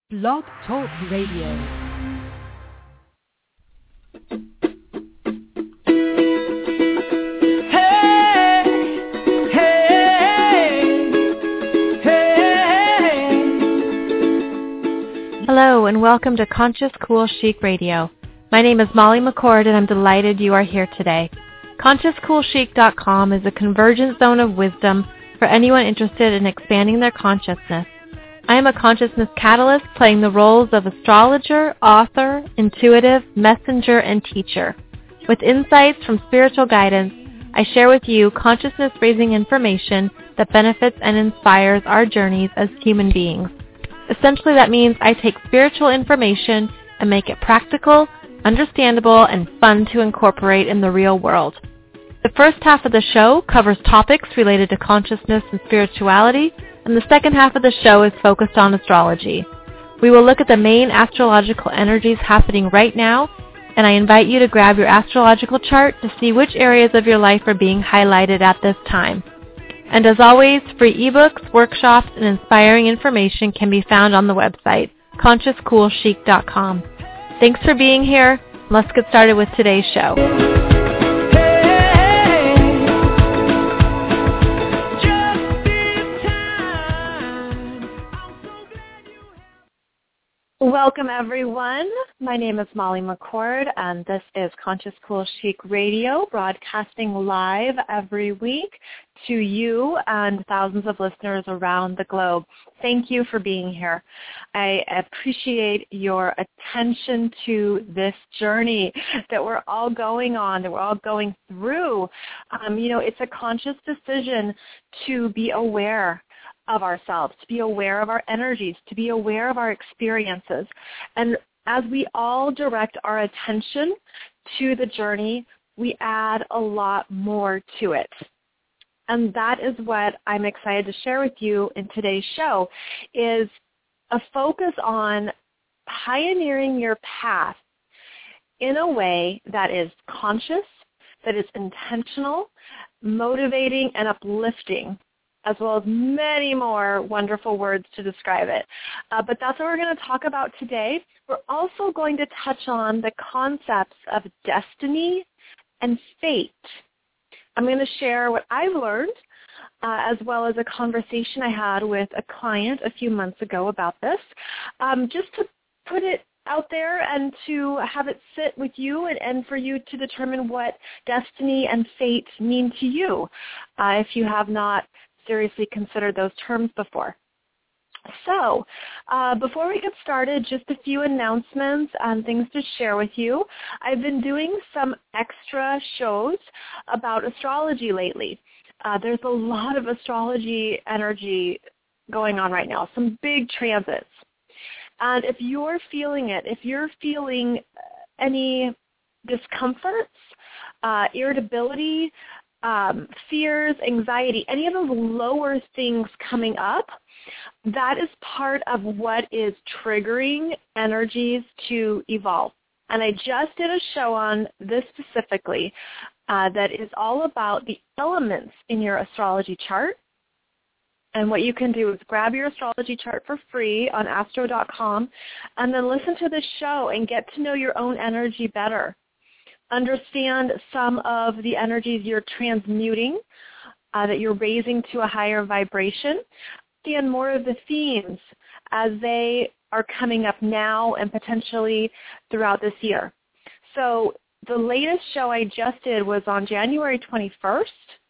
Blog Talk Radio. Hello and welcome to Conscious Cool Chic Radio. My name is Molly McCord and I'm delighted you are here today. ConsciousCoolChic.com is a convergent zone of wisdom for anyone interested in expanding their consciousness. I am a consciousness catalyst playing the roles of astrologer, author, intuitive, messenger, and teacher. With insights from spiritual guidance, I share with you consciousness-raising information that benefits and inspires our journeys as human beings. Essentially, that means I take spiritual information and make it practical, understandable, and fun to incorporate in the real world. The first half of the show covers topics related to consciousness and spirituality, and the second half of the show is focused on astrology. We will look at the main astrological energies happening right now, and I invite you to grab your astrological chart to see which areas of your life are being highlighted at this time. And as always, free ebooks, workshops, and inspiring information can be found on the website, ConsciousCoolChic.com. Thanks for being here. Let's get started with today's show. Welcome, everyone. My name is Molly McCord, and this is Conscious Cool Chic Radio, broadcasting live every week to you and thousands of listeners around the globe. Thank you for being here. I appreciate your attention to this journey that we're all going on, that we're all going through. It's a conscious decision to be aware of ourselves, to be aware of our energies, to be aware of our experiences. And as we all direct our attention to the journey, we add a lot more to it. And that is what I'm excited to share with you in today's show, is a focus on pioneering your path in a way that is conscious, that is intentional, motivating, and uplifting, as well as many more wonderful words to describe it. But that's what we're going to talk about today. We're also going to touch on the concepts of destiny and fate. I'm going to share what I've learned, as well as a conversation I had with a client a few months ago about this, just to put it out there and to have it sit with you and for you to determine what destiny and fate mean to you, if you have not seriously considered those terms before. So before we get started, just a few announcements and things to share with you. I've been doing some extra shows about astrology lately. There's a lot of astrology energy going on right now, some big transits. And if you're feeling it, if you're feeling any discomforts, irritability, fears, anxiety, any of those lower things coming up, that is part of what is triggering energies to evolve. And I just did a show on this specifically that is all about the elements in your astrology chart. And what you can do is grab your astrology chart for free on astro.com and then listen to this show and get to know your own energy better. Understand some of the energies you're transmuting, that you're raising to a higher vibration. Understand more of the themes as they are coming up now and potentially throughout this year. So the latest show I just did was on January 21st.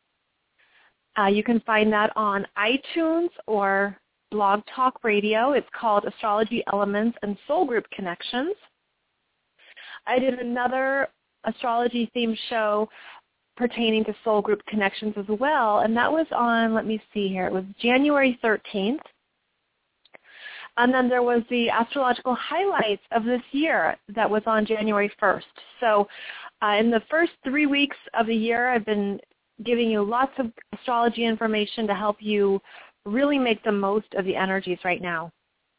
You can find that on iTunes or Blog Talk Radio. It's called Astrology Elements and Soul Group Connections. I did another astrology themed show pertaining to soul group connections as well, and that was on, let me see here, it was January 13th. And then there was the astrological highlights of this year that was on January 1st. So in the first 3 weeks of the year, I've been giving you lots of astrology information to help you really make the most of the energies right now.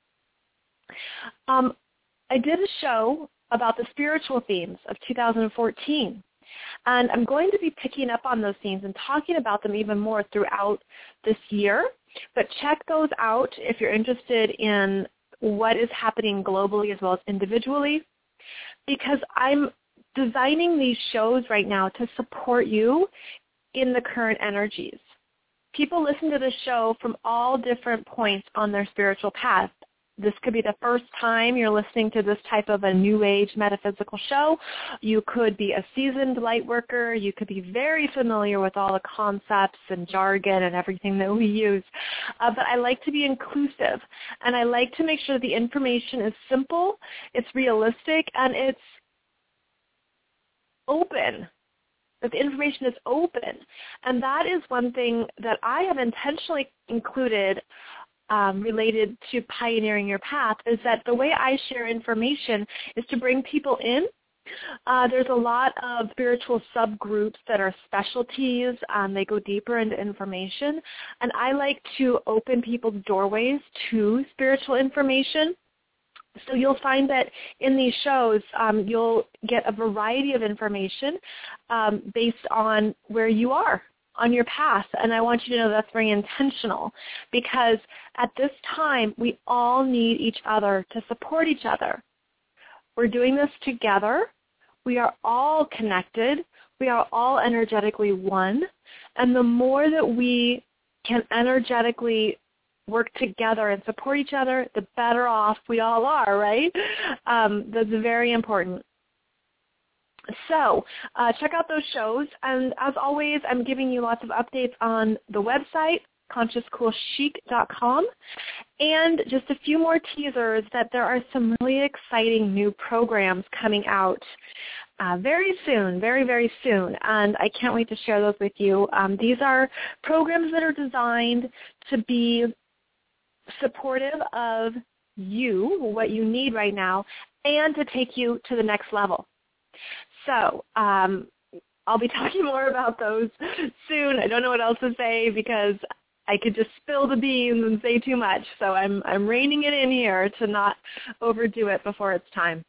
I did a show about the spiritual themes of 2014. And I'm going to be picking up on those themes and talking about them even more throughout this year. But check those out if you're interested in what is happening globally as well as individually, because I'm designing these shows right now to support you in the current energies. People listen to this show from all different points on their spiritual path. This could be the first time you're listening to this type of a new age metaphysical show. You could be a seasoned light worker. You could be very familiar with all the concepts and jargon and everything that we use. But I like to be inclusive, and I like to make sure the information is simple, it's realistic, and it's open. That the information is open. And that is one thing that I have intentionally included related to pioneering your path, is that the way I share information is to bring people in. There's a lot of spiritual subgroups that are specialties. They go deeper into information. And I like to open people's doorways to spiritual information. So you'll find that in these shows, you'll get a variety of information based on where you are on your path. And I want you to know that's very intentional, because at this time, we all need each other to support each other. We're doing this together. We are all connected. We are all energetically one. And the more that we can energetically work together and support each other, the better off we all are, right? That's very important. So check out those shows. And as always, I'm giving you lots of updates on the website, consciouscoolchic.com. And just a few more teasers that there are some really exciting new programs coming out very soon, very, very soon. And I can't wait to share those with you. These are programs that are designed to be supportive of you, what you need right now, and to take you to the next level. So I'll be talking more about those soon. I don't know what else to say because I could just spill the beans and say too much. So I'm reining it in here to not overdo it before it's time.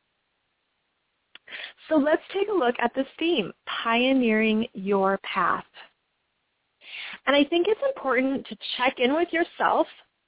So let's take a look at this theme, pioneering your path. And I think it's important to check in with yourself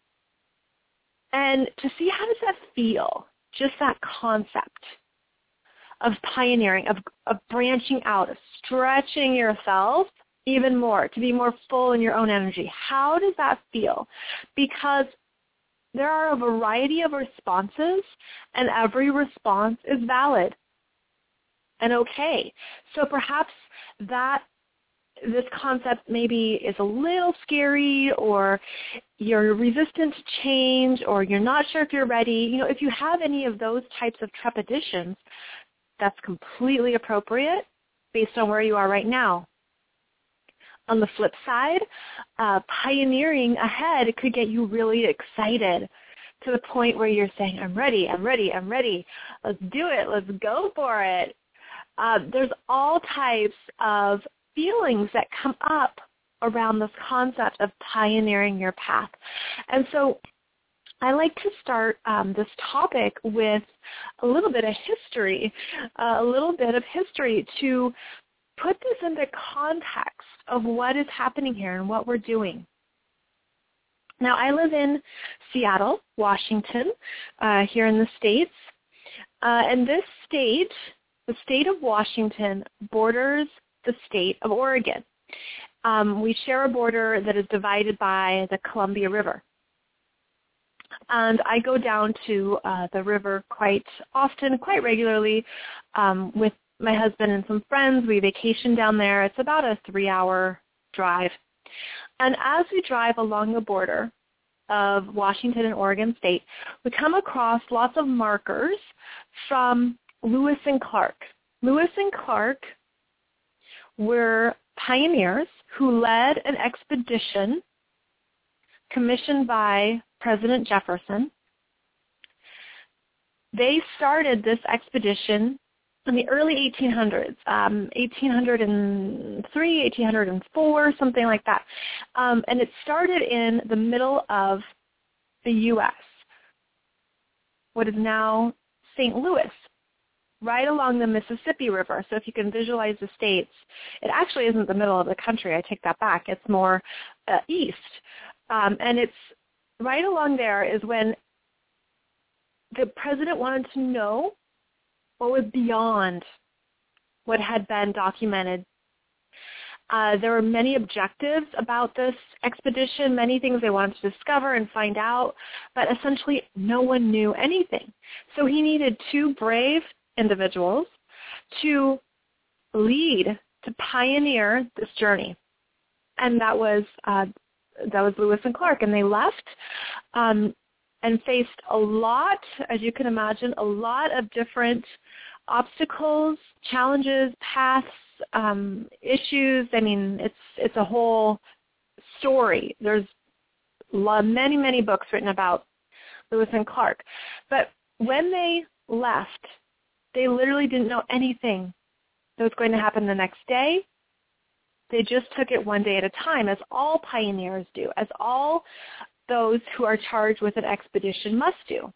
and to see, how does that feel, just that concept of pioneering, of branching out, of stretching yourself even more, to be more full in your own energy. How does that feel? Because there are a variety of responses, and every response is valid and okay. So perhaps this concept maybe is a little scary, or you're resistant to change, or you're not sure if you're ready. If you have any of those types of trepidations, that's completely appropriate based on where you are right now. On the flip side, pioneering ahead could get you really excited to the point where you're saying, I'm ready, I'm ready, I'm ready. Let's do it. Let's go for it. There's all types of feelings that come up around this concept of pioneering your path. And so I like to start this topic with a little bit of history, to put this into context of what is happening here and what we're doing. Now, I live in Seattle, Washington, here in the States. And this state, the state of Washington, borders the state of Oregon. We share a border that is divided by the Columbia River. And I go down to the river quite often, quite regularly, with my husband and some friends. We vacation down there. It's about a 3-hour drive. And as we drive along the border of Washington and Oregon State, we come across lots of markers from Lewis and Clark. Lewis and Clark were pioneers who led an expedition commissioned by President Jefferson. They started this expedition in the early 1800s, 1803, 1804, something like that. And it started in the middle of the U.S., what is now St. Louis, right along the Mississippi River. So if you can visualize the states, it actually isn't the middle of the country. I take that back. It's more east. And it's right along there is when the president wanted to know what was beyond what had been documented. There were many objectives about this expedition, many things they wanted to discover and find out, but essentially no one knew anything. So he needed two brave individuals to lead, to pioneer this journey. And that was Lewis and Clark. And they left and faced a lot, as you can imagine, a lot of different obstacles, challenges, paths, issues. I mean, it's a whole story. There's many, many books written about Lewis and Clark. But when they left, they literally didn't know anything that was going to happen the next day. They just took it one day at a time, as all pioneers do, as all those who are charged with an expedition must do.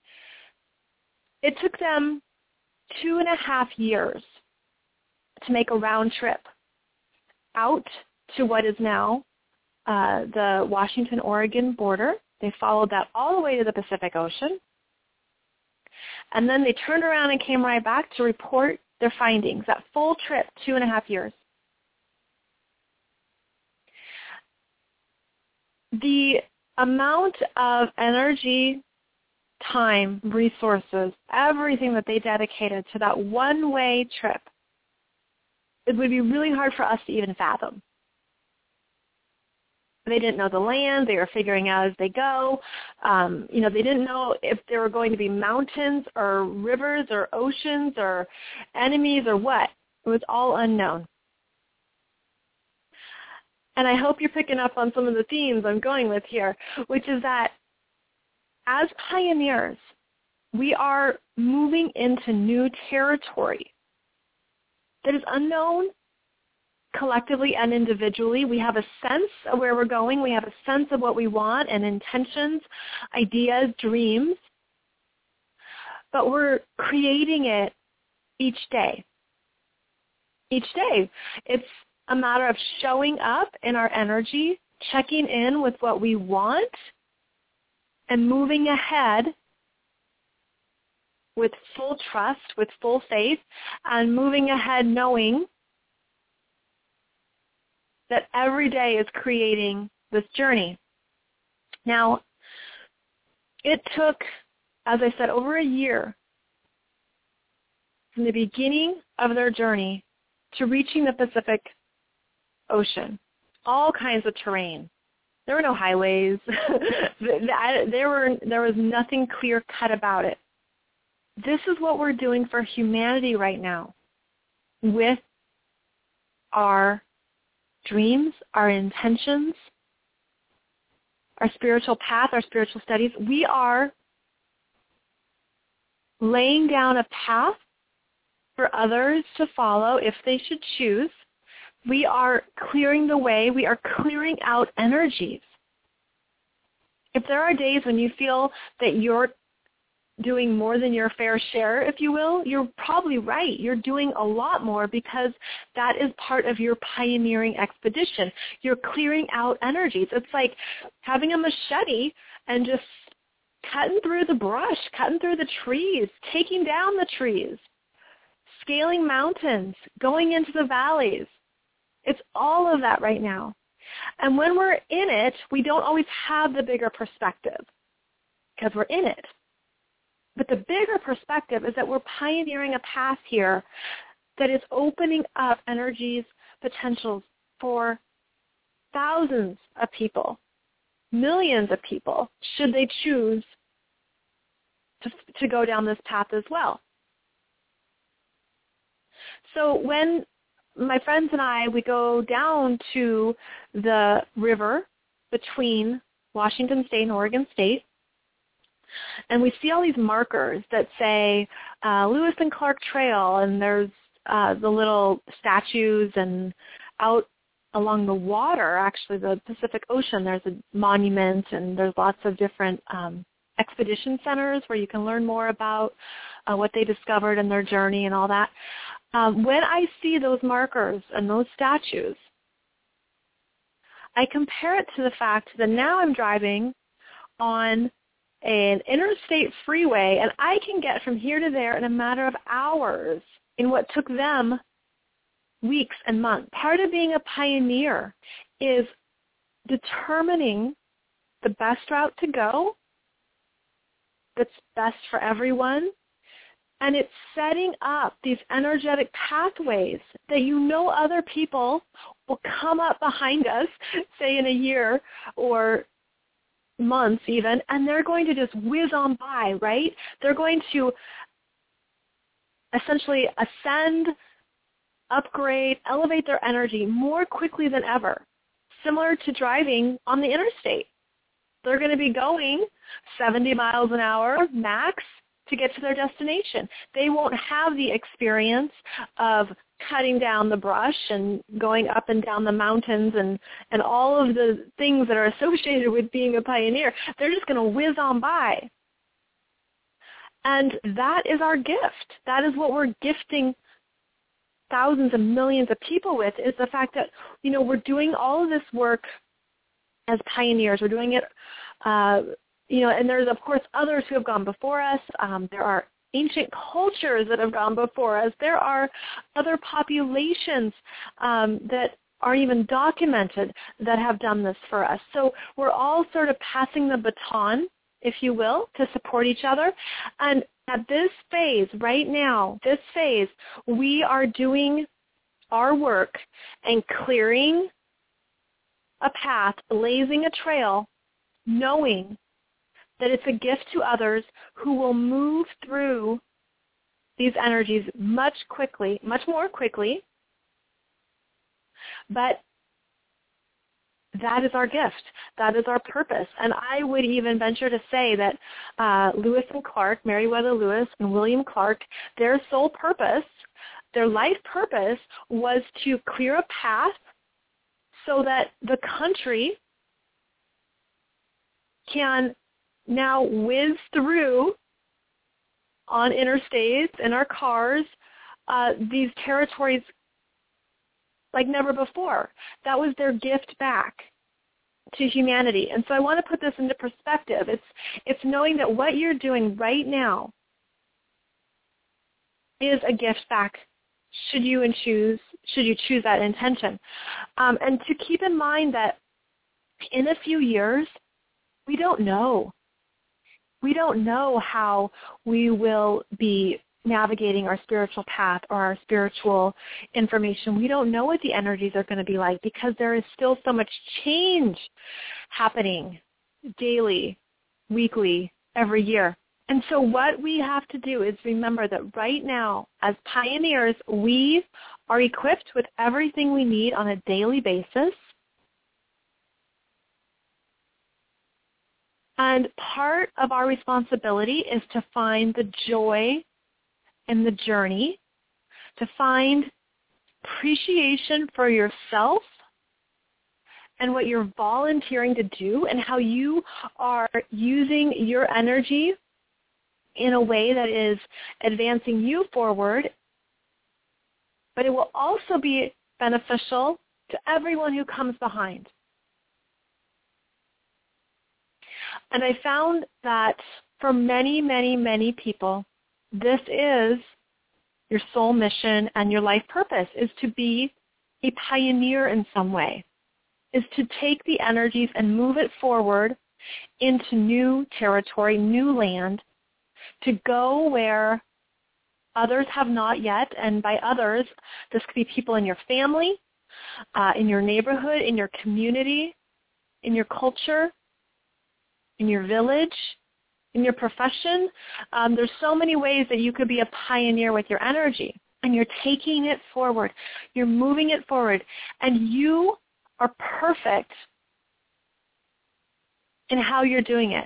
It took them 2.5 years to make a round trip out to what is now the Washington-Oregon border. They followed that all the way to the Pacific Ocean. And then they turned around and came right back to report their findings. That full trip, 2.5 years. The amount of energy, time, resources, everything that they dedicated to that one-way trip, it would be really hard for us to even fathom. They didn't know the land. They were figuring out as they go. They didn't know if there were going to be mountains or rivers or oceans or enemies or what. It was all unknown. And I hope you're picking up on some of the themes I'm going with here, which is that as pioneers, we are moving into new territory that is unknown collectively and individually. We have a sense of where we're going. We have a sense of what we want and intentions, ideas, dreams. But we're creating it each day. Each day. It's a matter of showing up in our energy, checking in with what we want, and moving ahead with full trust, with full faith, and moving ahead knowing that every day is creating this journey. Now, it took, as I said, over a year from the beginning of their journey to reaching the Pacific Ocean. All kinds of terrain. There were no highways. there was nothing clear-cut about it. This is what we're doing for humanity right now with our dreams, our intentions, our spiritual path, our spiritual studies. We are laying down a path for others to follow if they should choose. We are clearing the way. We are clearing out energies. If there are days when you feel that you're doing more than your fair share, if you will, you're probably right. You're doing a lot more because that is part of your pioneering expedition. You're clearing out energies. It's like having a machete and just cutting through the brush, cutting through the trees, taking down the trees, scaling mountains, going into the valleys. It's all of that right now. And when we're in it, we don't always have the bigger perspective because we're in it. But the bigger perspective is that we're pioneering a path here that is opening up energies, potentials for thousands of people, millions of people, should they choose to go down this path as well. So when my friends and I, we go down to the river between Washington State and Oregon State, and we see all these markers that say Lewis and Clark Trail, and there's the little statues, and out along the water, actually the Pacific Ocean, there's a monument, and there's lots of different expedition centers where you can learn more about what they discovered in their journey and all that. When I see those markers and those statues, I compare it to the fact that now I'm driving on an interstate freeway, and I can get from here to there in a matter of hours in what took them weeks and months. Part of being a pioneer is determining the best route to go that's best for everyone, and it's setting up these energetic pathways that other people will come up behind us, say in a year or months even, and they're going to just whiz on by, right? They're going to essentially ascend, upgrade, elevate their energy more quickly than ever, similar to driving on the interstate. They're going to be going 70 miles an hour max to get to their destination. They won't have the experience of cutting down the brush and going up and down the mountains and all of the things that are associated with being a pioneer. They're just going to whiz on by. And that is our gift. That is what we're gifting thousands and millions of people with, is the fact that, we're doing all of this work as pioneers. We're doing it, and there's, of course, others who have gone before us. There are ancient cultures that have gone before us. There are other populations that aren't even documented that have done this for us. So we're all sort of passing the baton, if you will, to support each other. And at this phase, right now, we are doing our work and clearing a path, blazing a trail, knowing that it's a gift to others who will move through these energies much more quickly. But that is our gift. That is our purpose. And I would even venture to say that Lewis and Clark, Meriwether Lewis and William Clark, their sole purpose, their life purpose, was to clear a path so that the country can now whiz through on interstates in our cars these territories like never before. That was their gift back to humanity. And so I want to put this into perspective. It's knowing that what you're doing right now is a gift back, should you choose that intention. And to keep in mind that in a few years, we don't know. We don't know how we will be navigating our spiritual path or our spiritual information. We don't know what the energies are going to be like, because there is still so much change happening daily, weekly, every year. And so what we have to do is remember that right now, as pioneers, we are equipped with everything we need on a daily basis. And part of our responsibility is to find the joy in the journey, to find appreciation for yourself and what you're volunteering to do, and how you are using your energy in a way that is advancing you forward, but it will also be beneficial to everyone who comes behind. And I found that for many, many, many people, this is your soul mission and your life purpose, is to be a pioneer in some way, is to take the energies and move it forward into new territory, new land, to go where others have not yet. And by others, this could be people in your family, in your neighborhood, in your community, in your culture, in your village, in your profession. There's so many ways that you could be a pioneer with your energy, and you're taking it forward. You're moving it forward, and you are perfect in how you're doing it.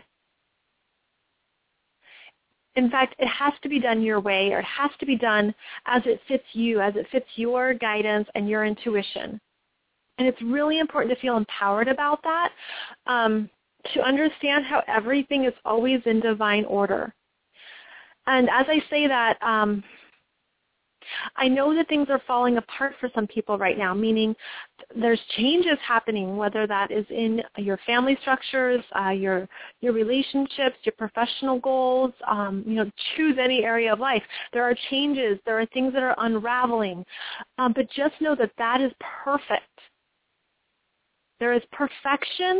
In fact, it has to be done your way, or it has to be done as it fits you, as it fits your guidance and your intuition. And it's really important to feel empowered about that, to understand how everything is always in divine order. And as I say that, I know that things are falling apart for some people right now, meaning there's changes happening, whether that is in your family structures, your relationships, your professional goals, choose any area of life. There are changes. There are things that are unraveling. But just know that that is perfect. There is perfection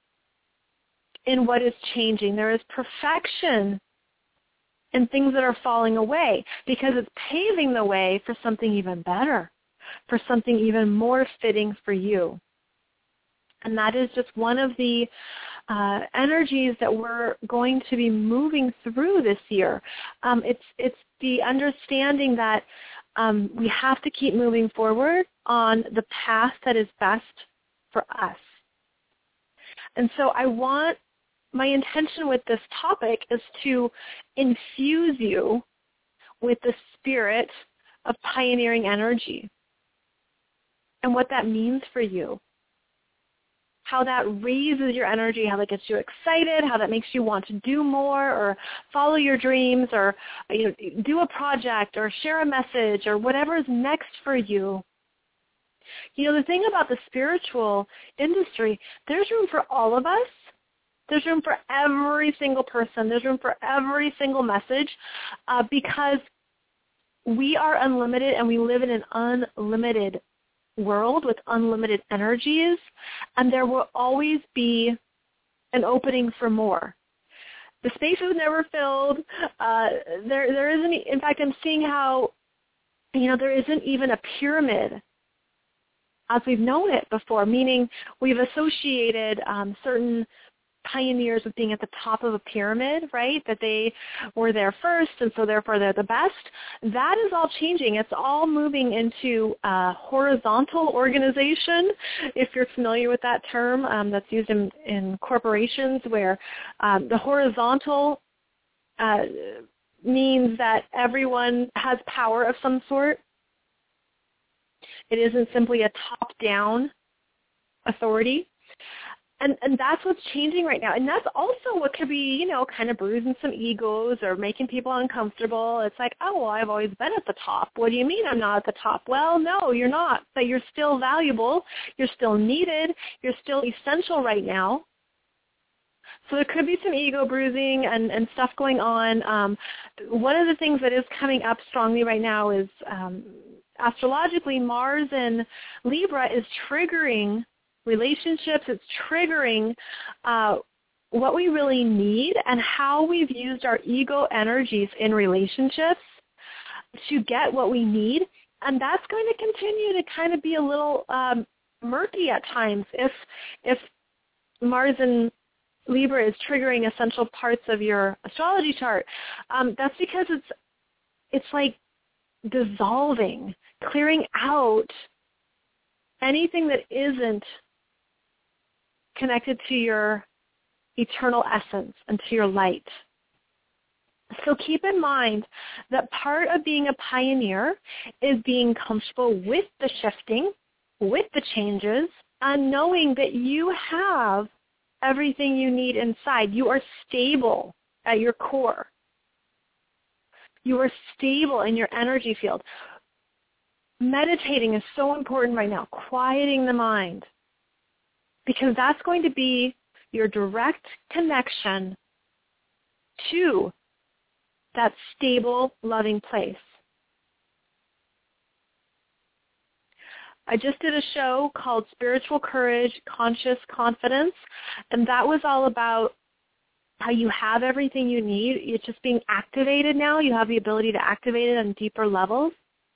in what is changing. There is perfection in things that are falling away because it's paving the way for something even better, for something even more fitting for you. And that is just one of the energies that we're going to be moving through this year. It's the understanding that we have to keep moving forward on the path that is best for us. And so my intention with this topic is to infuse you with the spirit of pioneering energy and what that means for you, how that raises your energy, how that gets you excited, how that makes you want to do more or follow your dreams or do a project or share a message or whatever is next for you. The thing about the spiritual industry, there's room for all of us. There's room for every single person. There's room for every single message because we are unlimited and we live in an unlimited world with unlimited energies, and there will always be an opening for more. The space is never filled. There isn't, in fact, I'm seeing how, there isn't even a pyramid as we've known it before, meaning we've associated certain pioneers with being at the top of a pyramid, right? That they were there first, and so therefore they're the best. That is all changing. It's all moving into horizontal organization, if you're familiar with that term that's used in corporations, where the horizontal means that everyone has power of some sort. It isn't simply a top-down authority. And that's what's changing right now. And that's also what could be, kind of bruising some egos or making people uncomfortable. It's like, oh, well, I've always been at the top. What do you mean I'm not at the top? Well, no, you're not. But you're still valuable. You're still needed. You're still essential right now. So there could be some ego bruising and stuff going on. One of the things that is coming up strongly right now is astrologically, Mars in Libra is triggering relationships. It's triggering what we really need and how we've used our ego energies in relationships to get what we need. And that's going to continue to kind of be a little murky at times if Mars in Libra is triggering essential parts of your astrology chart. That's because it's like dissolving, clearing out anything that isn't connected to your eternal essence and to your light. So keep in mind that part of being a pioneer is being comfortable with the shifting, with the changes, and knowing that you have everything you need inside. You are stable at your core. You are stable in your energy field. Meditating is so important right now, quieting the mind, because that's going to be your direct connection to that stable, loving place. I just did a show called Spiritual Courage, Conscious Confidence, and that was all about how you have everything you need. It's just being activated now. You have the ability to activate it on deeper levels.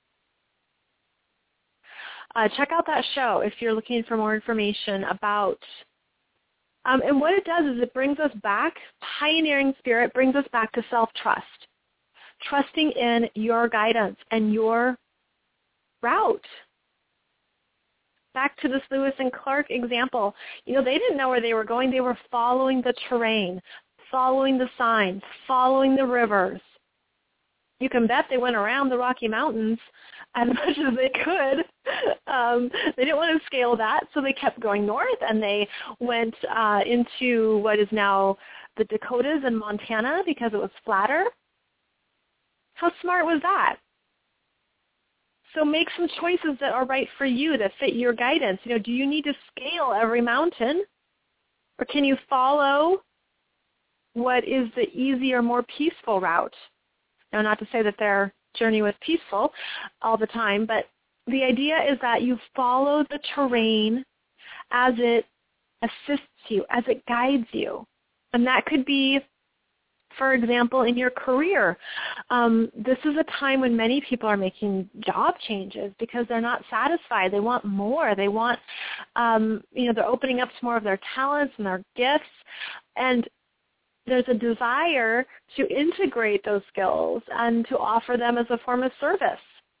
Check out that show if you're looking for more information about and what it does is it brings us back, pioneering spirit brings us back to self-trust, trusting in your guidance and your route. Back to this Lewis and Clark example, they didn't know where they were going. They were following the terrain, following the signs, following the rivers. You can bet they went around the Rocky Mountains as much as they could. They didn't want to scale that, so they kept going north, and they went into what is now the Dakotas and Montana because it was flatter. How smart was that? So make some choices that are right for you, that fit your guidance. Do you need to scale every mountain, or can you follow what is the easier, more peaceful route? Now, not to say that their journey was peaceful all the time, but the idea is that you follow the terrain as it assists you, as it guides you. And that could be, for example, in your career. This is a time when many people are making job changes because they're not satisfied. They want more. They want, they're opening up to more of their talents and their gifts. And there's a desire to integrate those skills and to offer them as a form of service.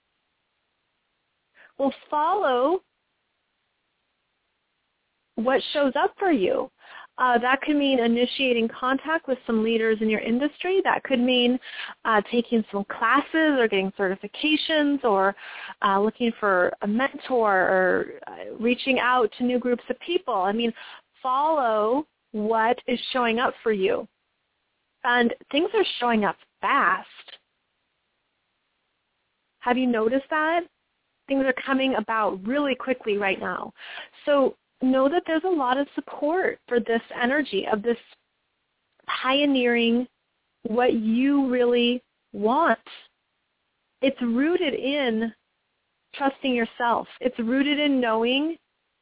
Well, follow what shows up for you. That could mean initiating contact with some leaders in your industry. That could mean taking some classes or getting certifications or looking for a mentor or reaching out to new groups of people. Follow what is showing up for you. And things are showing up fast. Have you noticed that? Things are coming about really quickly right now. So know that there's a lot of support for this energy of this pioneering what you really want. It's rooted in trusting yourself. It's rooted in knowing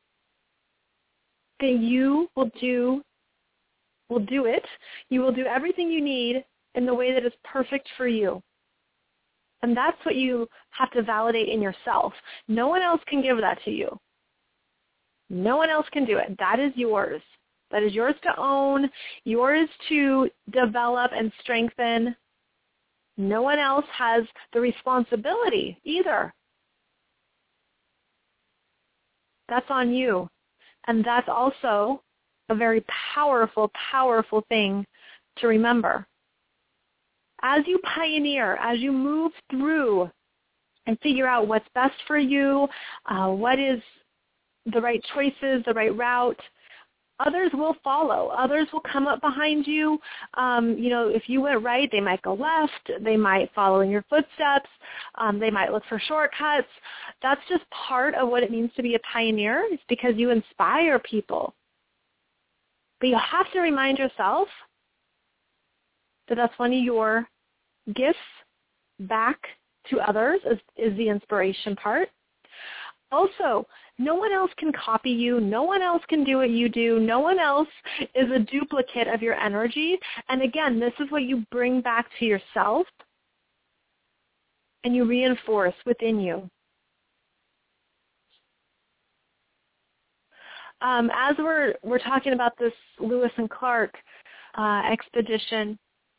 that you will do it. You will do everything you need in the way that is perfect for you. And that's what you have to validate in yourself. No one else can give that to you. No one else can do it. That is yours. That is yours to own, yours to develop and strengthen. No one else has the responsibility either. That's on you. And that's also a very powerful, powerful thing to remember. As you pioneer, as you move through and figure out what's best for you, what is the right choices, the right route, others will follow. Others will come up behind you. If you went right, they might go left. They might follow in your footsteps. They might look for shortcuts. That's just part of what it means to be a pioneer. It's because you inspire people. But you have to remind yourself that that's one of your gifts back to others is the inspiration part. Also, no one else can copy you. No one else can do what you do. No one else is a duplicate of your energy. And again, this is what you bring back to yourself and you reinforce within you. As we're talking about this Lewis and Clark expedition,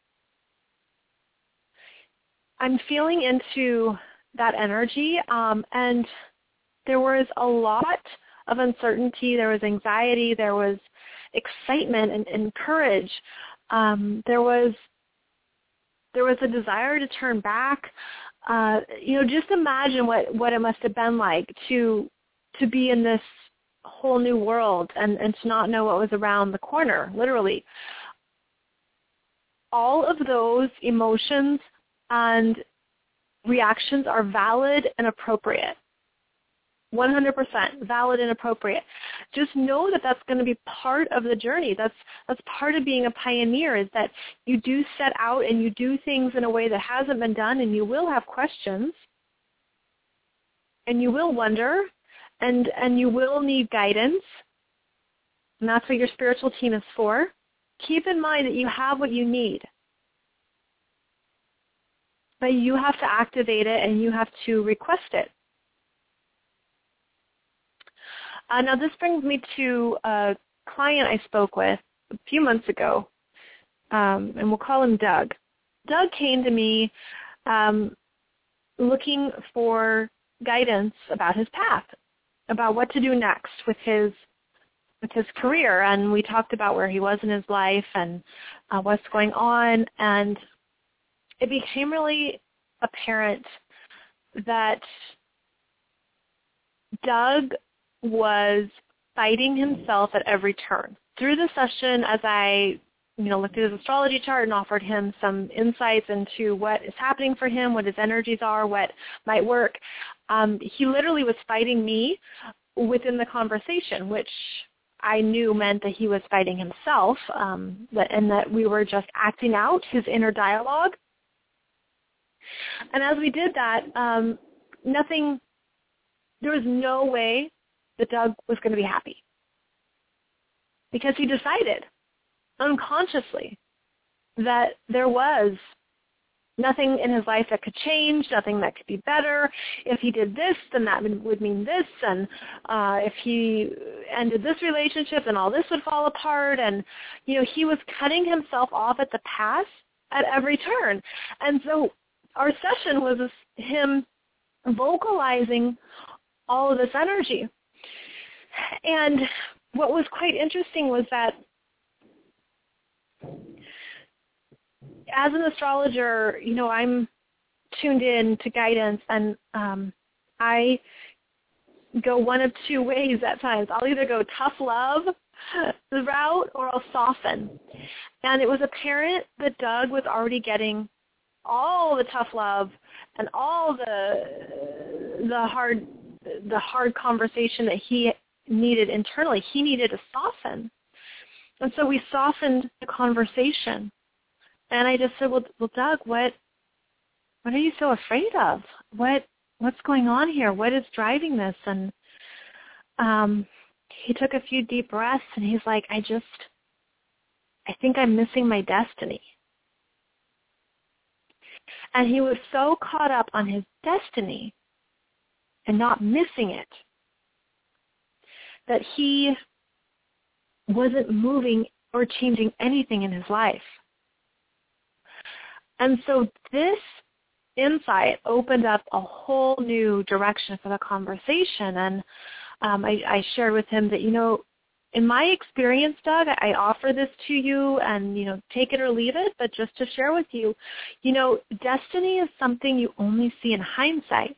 I'm feeling into that energy, and there was a lot of uncertainty. There was anxiety. There was excitement and courage. There was a desire to turn back. Just imagine what it must have been like to be in this whole new world and to not know what was around the corner, literally. All of those emotions and reactions are valid and appropriate. 100% valid and appropriate. Just know that that's going to be part of the journey. That's part of being a pioneer, is that you do set out and you do things in a way that hasn't been done, and you will have questions, and you will wonder, and you will need guidance, and that's what your spiritual team is for. Keep in mind that you have what you need, but you have to activate it and you have to request it. Now this brings me to a client I spoke with a few months ago, and we'll call him Doug. Doug came to me looking for guidance about his path, about what to do next with his career, and we talked about where he was in his life and what's going on, and it became really apparent that Doug was fighting himself at every turn. Through the session, as I looked at his astrology chart and offered him some insights into what is happening for him, what his energies are, what might work. He literally was fighting me within the conversation, which I knew meant that he was fighting himself, and that we were just acting out his inner dialogue. And as we did that, there was no way that Doug was going to be happy, because he decided unconsciously that there was nothing in his life that could change, nothing that could be better. If he did this, then that would mean this, and if he ended this relationship, then all this would fall apart. And, he was cutting himself off at the pass at every turn. And so our session was him vocalizing all of this energy. And what was quite interesting was that as an astrologer, I'm tuned in to guidance, and I go one of two ways at times. I'll either go tough love the route, or I'll soften. And it was apparent that Doug was already getting all the tough love and all the hard conversation that he needed internally. He needed to soften. And so we softened the conversation. And I just said, well, Doug, what are you so afraid of? What's going on here? What is driving this? And he took a few deep breaths, and he's like, I think I'm missing my destiny. And he was so caught up on his destiny and not missing it that he wasn't moving or changing anything in his life. And so this insight opened up a whole new direction for the conversation. And I shared with him that, in my experience, Doug, I offer this to you, and, take it or leave it, but just to share with you, destiny is something you only see in hindsight.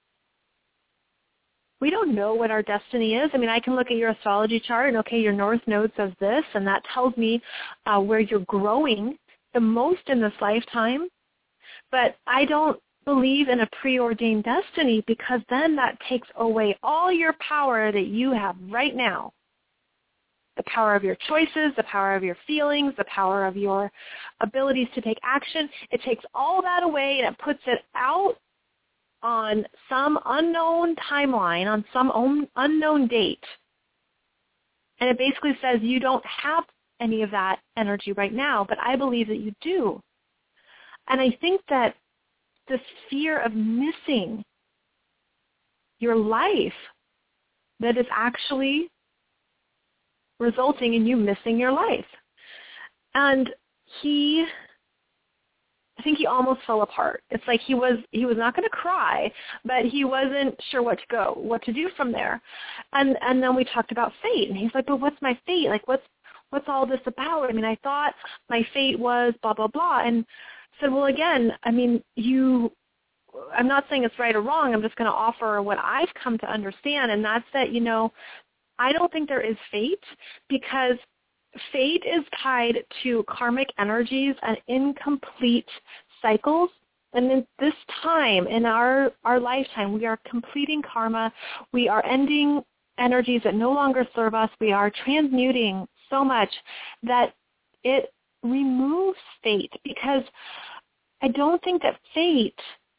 We don't know what our destiny is. I mean, I can look at your astrology chart and, okay, your north node says this, and that tells me where you're growing the most in this lifetime. But I don't believe in a preordained destiny, because then that takes away all your power that you have right now. The power of your choices, the power of your feelings, the power of your abilities to take action. It takes all that away, and it puts it out on some unknown timeline, on some unknown date. And it basically says you don't have any of that energy right now, but I believe that you do. And I think that this fear of missing your life that is actually resulting in you missing your life. And I think he almost fell apart. It's like he was not going to cry, but he wasn't sure what to do from there. And then we talked about fate, and he's like, but what's my fate? Like, what's all this about? I mean, I thought my fate was blah, blah, blah. And I said, well, again, I mean, I'm not saying it's right or wrong. I'm just going to offer what I've come to understand, and that's that, I don't think there is fate, because fate is tied to karmic energies and incomplete cycles. And in this time, in our lifetime, we are completing karma. We are ending energies that no longer serve us. We are transmuting so much that it removes fate, because I don't think that fate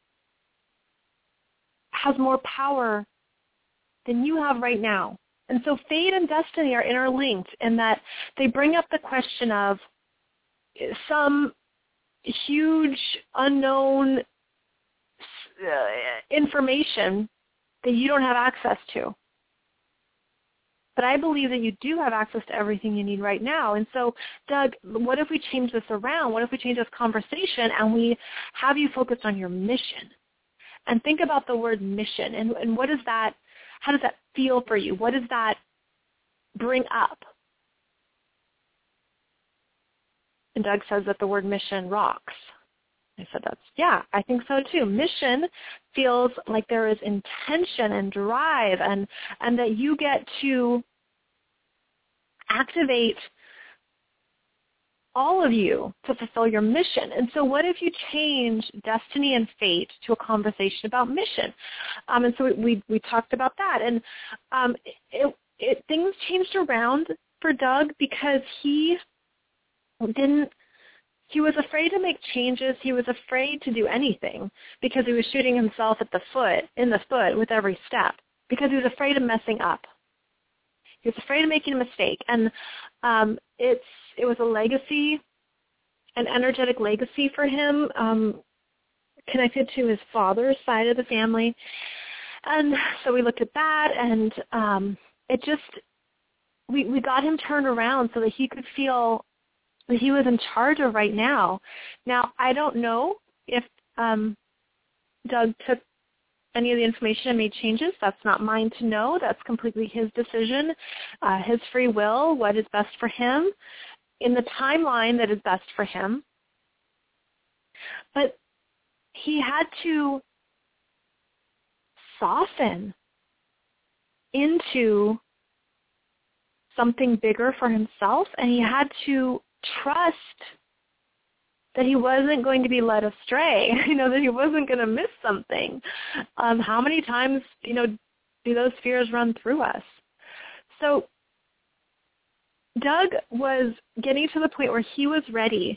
has more power than you have right now. And so fate and destiny are interlinked in that they bring up the question of some huge unknown information that you don't have access to. But I believe that you do have access to everything you need right now. And so, Doug, what if we change this around? What if we change this conversation and we have you focused on your mission? And think about the word mission. And what is that? How does that feel for you? What does that bring up? And Doug says that the word mission rocks. I said, I think so too. Mission feels like there is intention and drive, and that you get to activate all of you to fulfill your mission. And so what if you change destiny and fate to a conversation about mission? And so we talked about that. And things changed around for Doug because he was afraid to make changes. He was afraid to do anything because he was shooting himself in the foot with every step because he was afraid of messing up. He was afraid of making a mistake. And it was a legacy, an energetic legacy for him, connected to his father's side of the family. And so we looked at that, and we got him turned around so that he could feel that he was in charge of right now. Now, I don't know if Doug took any of the information and made changes. That's not mine to know. That's completely his decision, his free will, what is best for him in the timeline that is best for him. But he had to soften into something bigger for himself, and he had to trust that he wasn't going to be led astray, that he wasn't going to miss something. How many times, do those fears run through us? So Doug was getting to the point where he was ready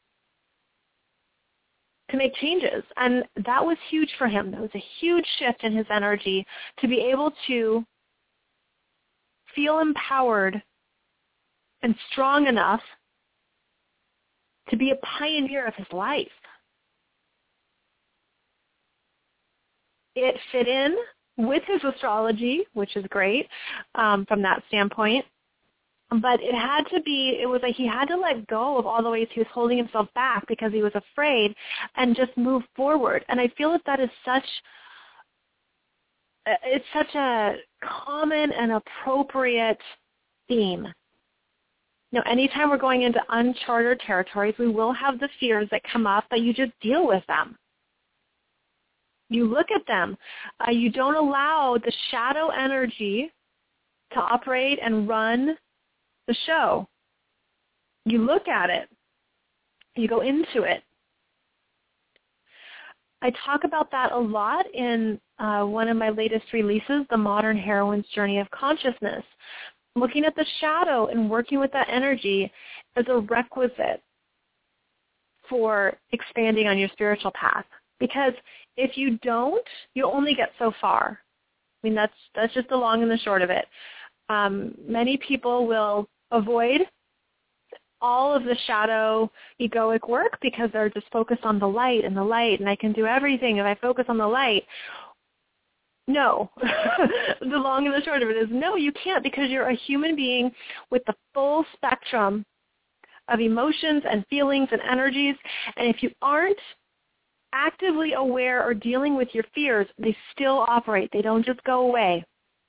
to make changes, and that was huge for him. That was a huge shift in his energy to be able to feel empowered and strong enough to be a pioneer of his life. It fit in with his astrology, which is great from that standpoint. But it was like he had to let go of all the ways he was holding himself back because he was afraid and just move forward. And I feel that is it's such a common and appropriate theme. Anytime we're going into uncharted territories, we will have the fears that come up, but you just deal with them. You look at them. You don't allow the shadow energy to operate and run the show. You look at it. You go into it. I talk about that a lot in one of my latest releases, The Modern Heroine's Journey of Consciousness. Looking at the shadow and working with that energy is a requisite for expanding on your spiritual path. Because if you don't, you'll only get so far. I mean, that's just the long and the short of it. Many people will avoid all of the shadow egoic work because they're just focused on the light, and I can do everything if I focus on the light. No. The long and the short of it is no, you can't, because you're a human being with the full spectrum of emotions and feelings and energies, and if you aren't actively aware or dealing with your fears, they still operate. They don't just go away.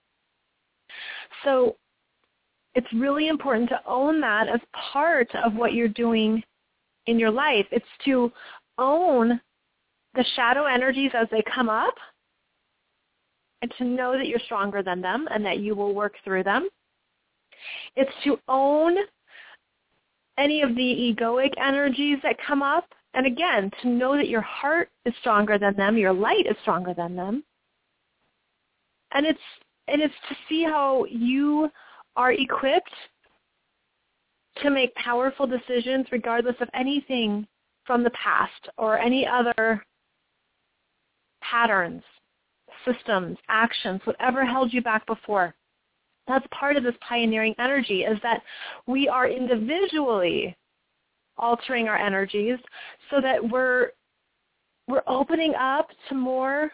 So it's really important to own that as part of what you're doing in your life. It's to own the shadow energies as they come up and to know that you're stronger than them and that you will work through them. It's to own any of the egoic energies that come up, and again, to know that your heart is stronger than them, your light is stronger than them. And it's to see how you are equipped to make powerful decisions regardless of anything from the past or any other patterns, systems, actions, whatever held you back before. That's part of this pioneering energy, is that we are individually altering our energies so that we're opening up to more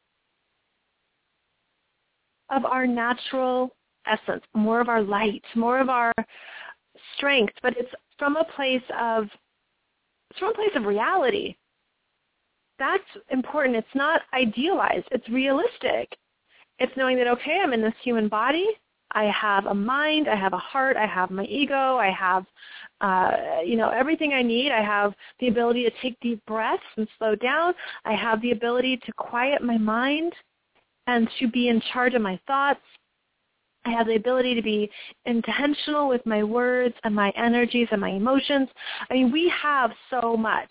of our natural essence, more of our light, more of our strength, but it's from a place of reality. That's important. It's not idealized. It's realistic. It's knowing that, okay, I'm in this human body. I have a mind. I have a heart. I have my ego. I have, everything I need. I have the ability to take deep breaths and slow down. I have the ability to quiet my mind and to be in charge of my thoughts. I have the ability to be intentional with my words and my energies and my emotions. I mean, we have so much.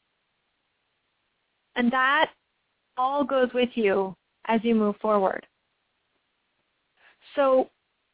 And that all goes with you as you move forward. So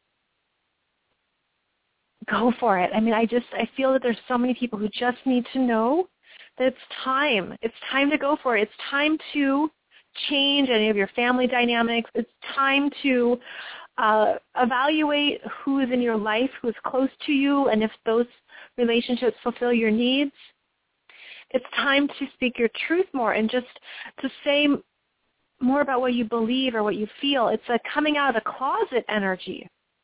go for it. I mean, I feel that there's so many people who just need to know that it's time. It's time to go for it. It's time to change any of your family dynamics. It's time to evaluate who is in your life, who is close to you, and if those relationships fulfill your needs. It's time to speak your truth more and just to say more about what you believe or what you feel. It's a coming out of the closet energy.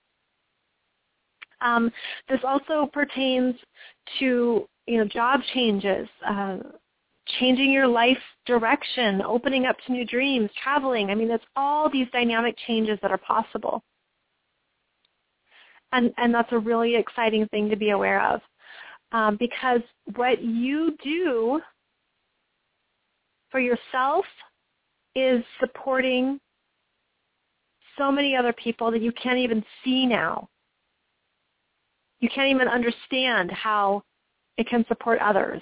This also pertains to, job changes, changing your life direction, opening up to new dreams, traveling. I mean, it's all these dynamic changes that are possible. And that's a really exciting thing to be aware of, because what you do for yourself is supporting so many other people that you can't even see now. You can't even understand how it can support others.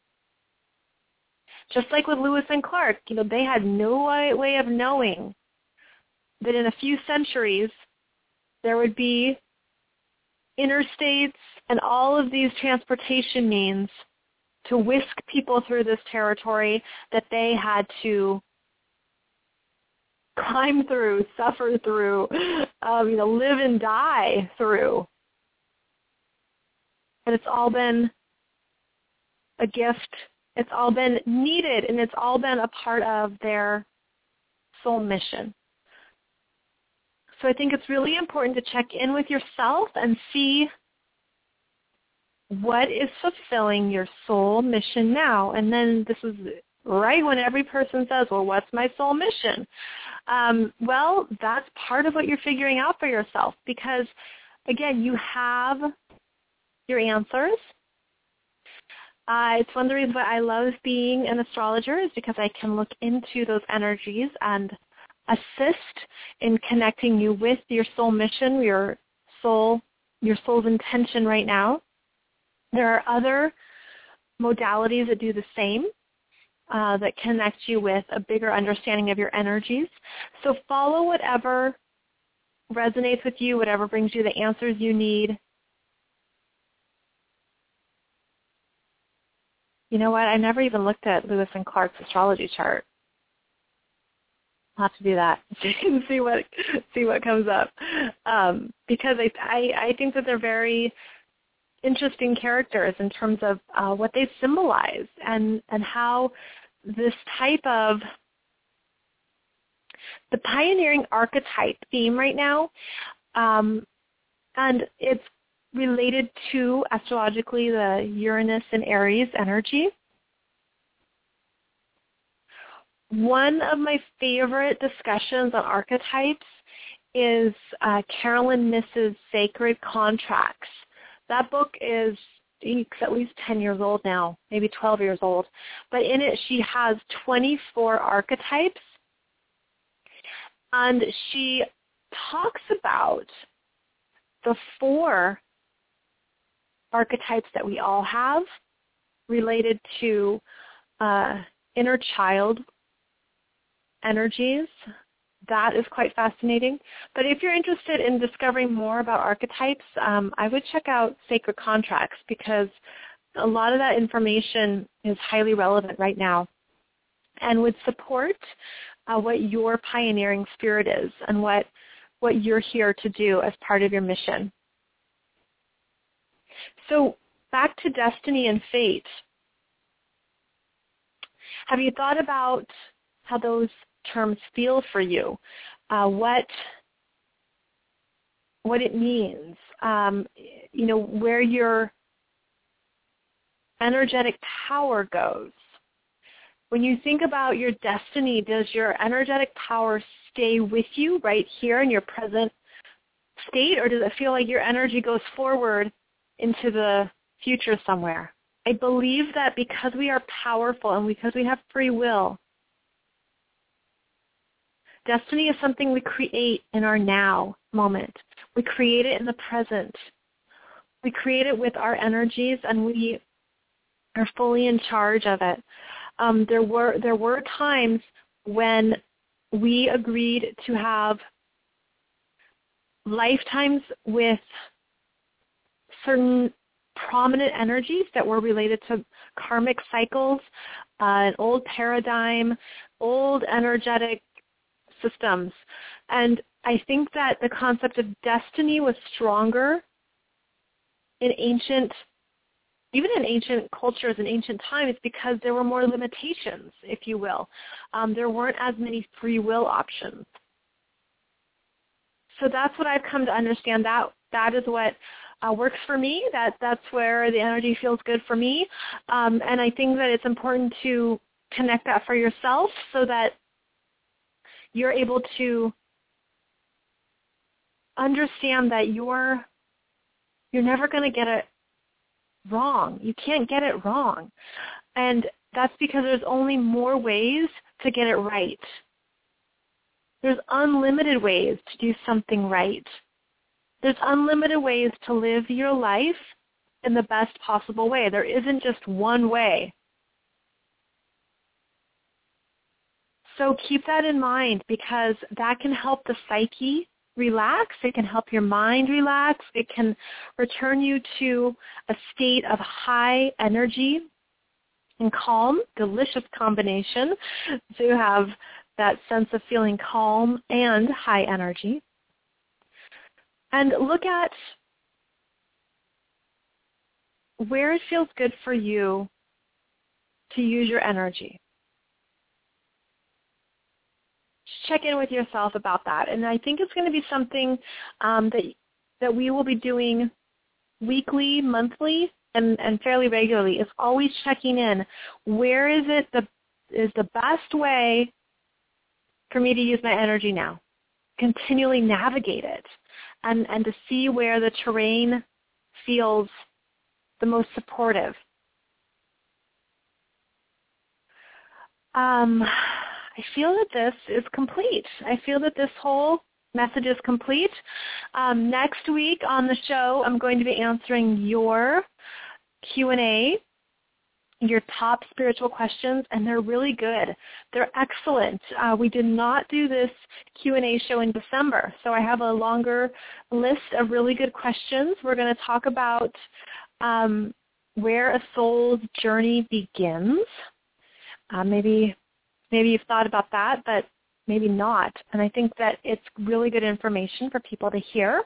Just like with Lewis and Clark, they had no way of knowing that in a few centuries there would be interstates and all of these transportation means to whisk people through this territory that they had to climb through, suffer through, live and die through. And it's all been a gift. It's all been needed, and it's all been a part of their soul mission. So I think it's really important to check in with yourself and see what is fulfilling your soul mission now. And then this is right when every person says, well, what's my soul mission? Well, that's part of what you're figuring out for yourself because, again, you have your answers. It's one of the reasons why I love being an astrologer is because I can look into those energies and assist in connecting you with your soul mission, your soul's intention right now. There are other modalities that do the same, that connect you with a bigger understanding of your energies. So follow whatever resonates with you, whatever brings you the answers you need. You know what? I never even looked at Lewis and Clark's astrology chart. I'll have to do that so you can see what comes up. Because I think that they're very interesting characters in terms of what they symbolize and how this type of the pioneering archetype theme right now, and it's related to astrologically the Uranus and Aries energy. One of my favorite discussions on archetypes is Carolyn Miss's Sacred Contracts. That book is at least 10 years old now, maybe 12 years old. But in it, she has 24 archetypes. And she talks about the 4 archetypes that we all have related to inner child energies. That is quite fascinating. But if you're interested in discovering more about archetypes, I would check out Sacred Contracts because a lot of that information is highly relevant right now and would support what your pioneering spirit is and what you're here to do as part of your mission. So back to destiny and fate. Have you thought about how those terms feel for you? What it means? Where your energetic power goes. When you think about your destiny, does your energetic power stay with you right here in your present state, or does it feel like your energy goes forward into the future somewhere? I believe that because we are powerful and because we have free will, destiny is something we create in our now moment. We create it in the present. We create it with our energies, and we are fully in charge of it. There were times when we agreed to have lifetimes with certain prominent energies that were related to karmic cycles, an old paradigm, old energetic systems. And I think that the concept of destiny was stronger in ancient cultures and ancient times because there were more limitations, if you will. There weren't as many free will options. So that's what I've come to understand. That is what works for me. That's where the energy feels good for me. And I think that it's important to connect that for yourself so that you're able to understand that you're never going to get it wrong. You can't get it wrong. And that's because there's only more ways to get it right. There's unlimited ways to do something right. There's unlimited ways to live your life in the best possible way. There isn't just one way. So keep that in mind because that can help the psyche relax. It can help your mind relax. It can return you to a state of high energy and calm, delicious combination to have that sense of feeling calm and high energy. And look at where it feels good for you to use your energy. Just check in with yourself about that. And I think it's going to be something that we will be doing weekly, monthly, and fairly regularly. Is always checking in. Where is the best way for me to use my energy now? Continually navigate it and to see where the terrain feels the most supportive. I feel that this is complete. I feel that this whole message is complete. Next week on the show, I'm going to be answering your Q&A, your top spiritual questions, and they're really good. They're excellent. We did not do this Q&A show in December, so I have a longer list of really good questions. We're going to talk about where a soul's journey begins. Maybe you've thought about that, but maybe not. And I think that it's really good information for people to hear.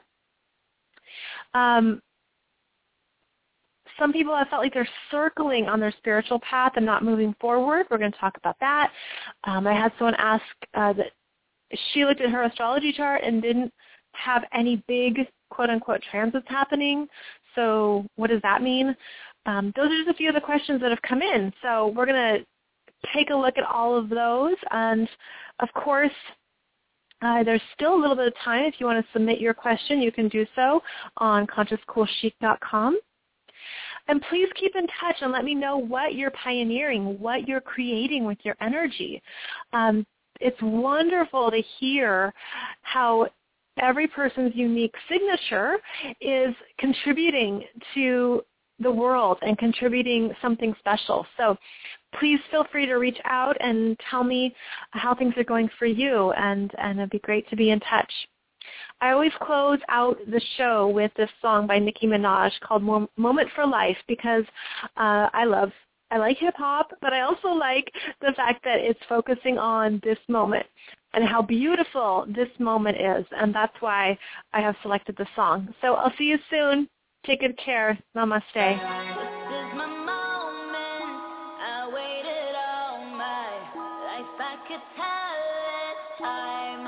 Some people have felt like they're circling on their spiritual path and not moving forward. We're going to talk about that. I had someone ask that she looked at her astrology chart and didn't have any big, quote-unquote, transits happening. So what does that mean? Those are just a few of the questions that have come in. So we're going to take a look at all of those. And, of course, there's still a little bit of time. If you want to submit your question, you can do so on ConsciousCoolChic.com. And please keep in touch and let me know what you're pioneering, what you're creating with your energy. It's wonderful to hear how every person's unique signature is contributing to the world and contributing something special. So please feel free to reach out and tell me how things are going for you, and it'd be great to be in touch. I always close out the show with this song by Nicki Minaj called Moment for Life because I like hip-hop, but I also like the fact that it's focusing on this moment and how beautiful this moment is, and that's why I have selected the song. So I'll see you soon. Take good care. Namaste. This is my moment. I waited all my life. I could tell it time.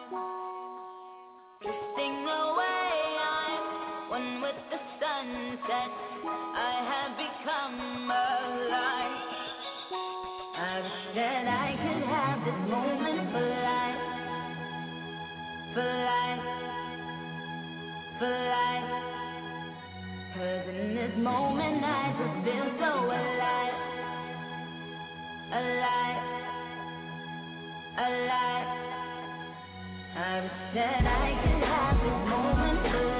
Drifting away, I'm one with the sunset. I have become alive. I wish that I could have this moment for life. For life. For life. 'Cause in this moment I just feel so alive. Alive. Alive. I wish that I could have this moment the